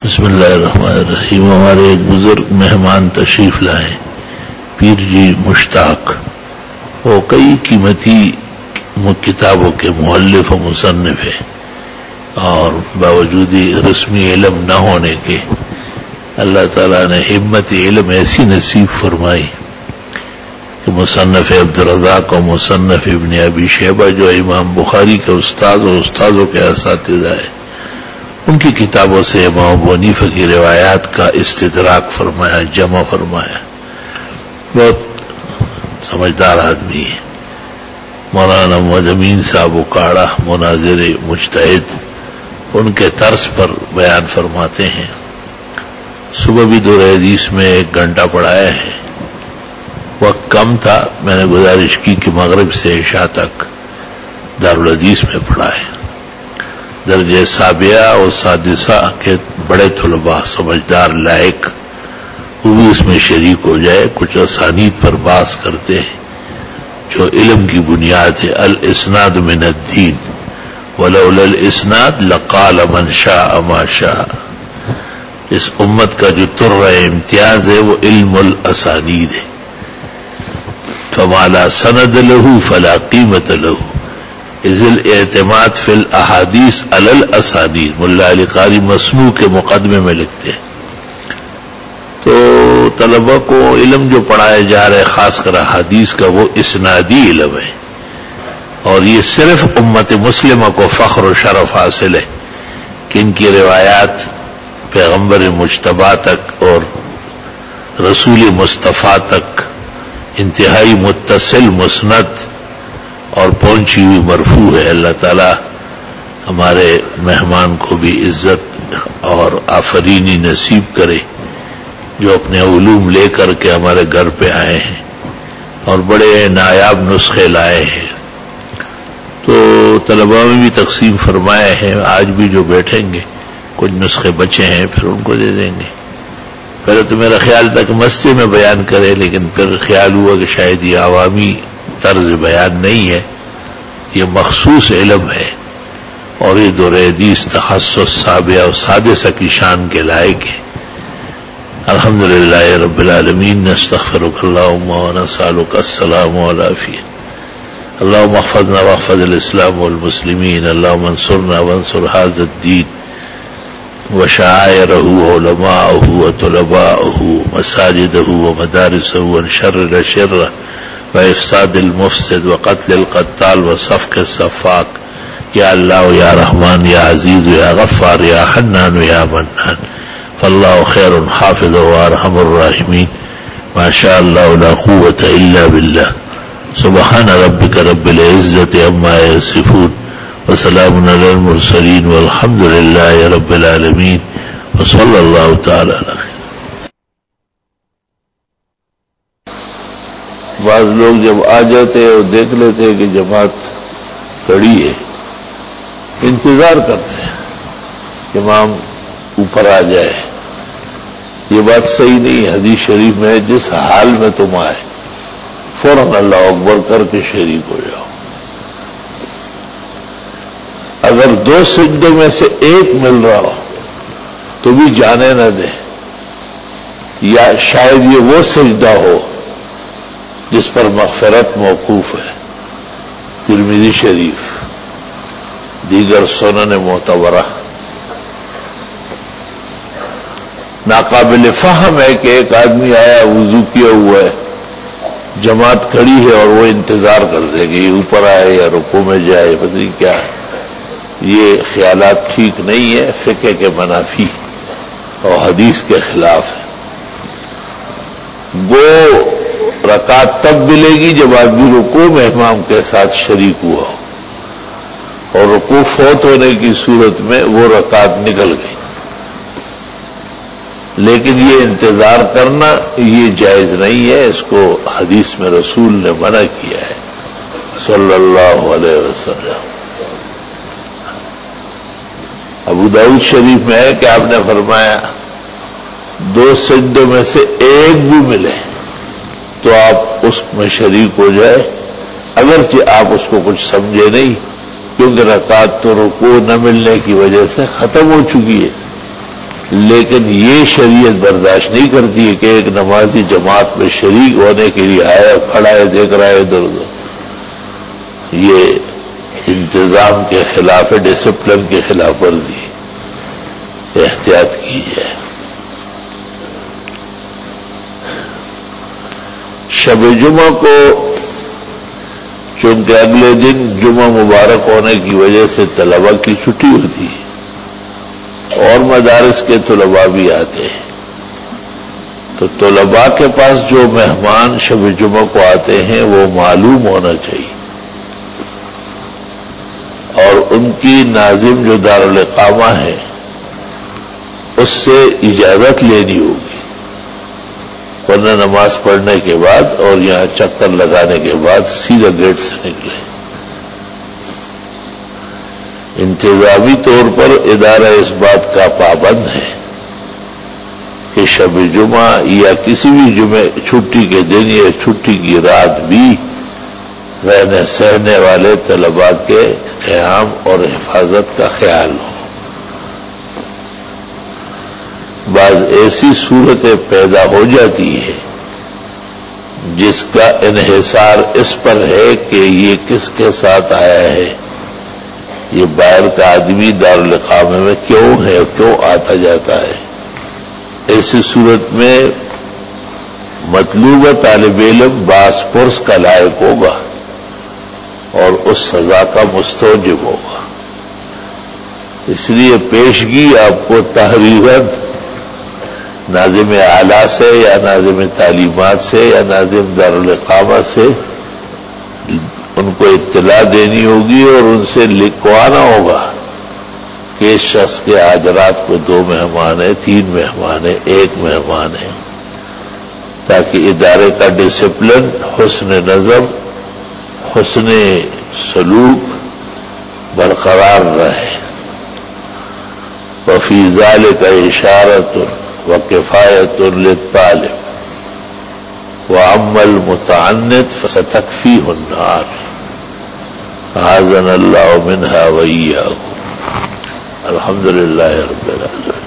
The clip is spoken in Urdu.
بسم اللہ الرحمن الرحیم. ہمارے ایک بزرگ مہمان تشریف لائے پیر جی مشتاق. وہ کئی قیمتی کتابوں کے مؤلف و مصنف ہیں اور باوجود رسمی علم نہ ہونے کے اللہ تعالیٰ نے ہمت علم ایسی نصیب فرمائی کہ مصنف عبدالرزاق و مصنف ابن ابی شیبہ جو امام بخاری کے استاد و استاذوں کے اساتذہ ہیں ان کی کتابوں سے امام ابو حنیفہ کی روایات کا استدراک فرمایا، جمع فرمایا. بہت سمجھدار آدمی ہے. مولانا محمد امین صاحب اکاڑا مناظر مجتہد ان کے طرز پر بیان فرماتے ہیں. صبح بھی دور حدیث میں 1 گھنٹہ پڑھایا ہے. وقت کم تھا، میں نے گزارش کی کہ مغرب سے عشاء تک دارالحدیث میں پڑھائے. درجہ سابعہ اور سادسہ کے بڑے طلباء سمجھدار لائق وہ بھی اس میں شریک ہو جائے. کچھ اسانید پر بحث کرتے ہیں جو علم کی بنیاد ہے. الاسناد من الدین ولولا الاسناد لقال من شاء ما شاء. اس امت کا جو طرہ امتیاز ہے وہ علم الاسانید ہے. فما لا سند له فلا قیمت له اذ الاعتماد فی الاحادیث علی الاسانید. ملا علی قاری مصنوع کے مقدمے میں لکھتے ہیں. تو طلبہ کو علم جو پڑھایا جا رہا ہے خاص کر حدیث کا وہ اسنادی علم ہے اور یہ صرف امت مسلمہ کو فخر و شرف حاصل ہے کہ ان کی روایات پیغمبر مجتبی تک اور رسول مصطفیٰ تک انتہائی متصل مسند اور پہنچی ہوئی مرفوع ہے. اللہ تعالی ہمارے مہمان کو بھی عزت اور آفرینی نصیب کرے جو اپنے علوم لے کر کے ہمارے گھر پہ آئے ہیں اور بڑے نایاب نسخے لائے ہیں. تو طلباء میں بھی تقسیم فرمائے ہیں. آج بھی جو بیٹھیں گے کچھ نسخے بچے ہیں پھر ان کو دے دیں گے. پہلے تو میرا خیال تھا کہ مسجد میں بیان کرے لیکن پھر خیال ہوا کہ شاید یہ عوامی طرز بیان نہیں ہے، یہ مخصوص علم ہے اور یہ دور حدیث تخصص سابعہ اور سادسہ کی شان کے لائق ہے. الحمدللہ رب العالمین. نستغفرک اللہم ونسألک السلام والعافیہ. اللہم احفظنا واحفظ الاسلام والمسلمین. اللہم انصرنا وانصر هذا الدین وشعائرہ وعلماءہ وطلباءہ مساجدہ ومدارسہ وانشر الشر وافساد المفسد وقتل القتال وصفق الصفاق. یا اللہ یا رحمان یا عزیز یا غفار یا حنان یا منان. فاللہ خیر حافظ وارحم الراحمین. ما شاء اللہ لا قوة الا باللہ. سبحان ربک رب العزت عما یصفون وسلام علی المرسلین والحمد للہ رب العالمین وصلی اللہ تعالی علیہ. بعض لوگ جب آ جاتے اور دیکھ لیتے کہ جماعت کھڑی ہے انتظار کرتے ہیں کہ امام اوپر آ جائے. یہ بات صحیح نہیں. حدیث شریف میں جس حال میں تم آئے فوراً اللہ اکبر کر کے شریک ہو جاؤ. اگر 2 سجدوں میں سے ایک مل رہا ہو تو بھی جانے نہ دیں. یا شاید یہ وہ سجدہ ہو جس پر مغفرت موقوف ہے. ترمذی شریف دیگر سنن معتبرہ. ناقابل فہم ہے کہ ایک آدمی آیا وضو کیا ہوا ہے جماعت کھڑی ہے اور وہ انتظار کرتے کہ یہ اوپر آئے یا رکوع میں جائے پتہ نہیں کیا. یہ خیالات ٹھیک نہیں ہے، فقہ کے منافی اور حدیث کے خلاف ہے. گو رکعت تب ملے گی جب آدمی رکوع میں امام کے ساتھ شریک ہوا ہو اور رکوع فوت ہونے کی صورت میں وہ رکعت نکل گئی. لیکن یہ انتظار کرنا یہ جائز نہیں ہے. اس کو حدیث میں رسول نے منع کیا ہے صلی اللہ علیہ وسلم. ابو داؤد شریف میں ہے کہ آپ نے فرمایا 2 سجدوں میں سے ایک بھی ملے تو آپ اس میں شریک ہو جائے اگرچہ آپ اس کو کچھ سمجھے نہیں کیونکہ رکعت تو رکوع نہ ملنے کی وجہ سے ختم ہو چکی ہے. لیکن یہ شریعت برداشت نہیں کرتی ہے کہ ایک نمازی جماعت میں شریک ہونے کے لیے آیا کھڑا ہے دیکھ رہا ہے ادھر ادھر. یہ انتظام کے خلاف ہے، ڈسپلن کے خلاف ورزی. احتیاط کی جائے. شب جمعہ کو چونکہ اگلے دن جمعہ مبارک ہونے کی وجہ سے طلباء کی چھٹی ہوتی ہے اور مدارس کے طلباء بھی آتے ہیں، تو طلباء کے پاس جو مہمان شب جمعہ کو آتے ہیں وہ معلوم ہونا چاہیے اور ان کی ناظم جو دارالاقامہ ہے اس سے اجازت لینی ہوگی، ورنہ نماز پڑھنے کے بعد اور یہاں چکر لگانے کے بعد سیدھا گیٹ سے نکلے. انتظامی طور پر ادارہ اس بات کا پابند ہے کہ شب جمعہ یا کسی بھی جمعے چھٹی کے دن یا چھٹی کی رات بھی رہنے سہنے والے طلباء کے قیام اور حفاظت کا خیال ہو. بعض ایسی صورتیں پیدا ہو جاتی ہے جس کا انحصار اس پر ہے کہ یہ کس کے ساتھ آیا ہے، یہ باہر کا آدمی دارالاقامے میں کیوں ہے، کیوں آتا جاتا ہے. ایسی صورت میں مطلوبہ طالب علم باس پرس کا لائق ہوگا اور اس سزا کا مستوجب ہوگا. اس لیے پیشگی آپ کو تحریراً ناظم اعلیٰ سے یا ناظم تعلیمات سے یا ناظم دارالاقامہ سے ان کو اطلاع دینی ہوگی اور ان سے لکھوانا ہوگا کہ اس شخص کے آج رات کو 2 مہمان ہیں، 3 مہمان ہیں، 1 مہمان ہے، تاکہ ادارے کا ڈسپلن، حسن نظم، حسن سلوک برقرار رہے. وفی ذالک اشارۃ وکفایۃ للطالب واما المتعنت فستکفیہ النار. اعاذنا اللہ منها وإیاکم. الحمدللہ رب العالمین.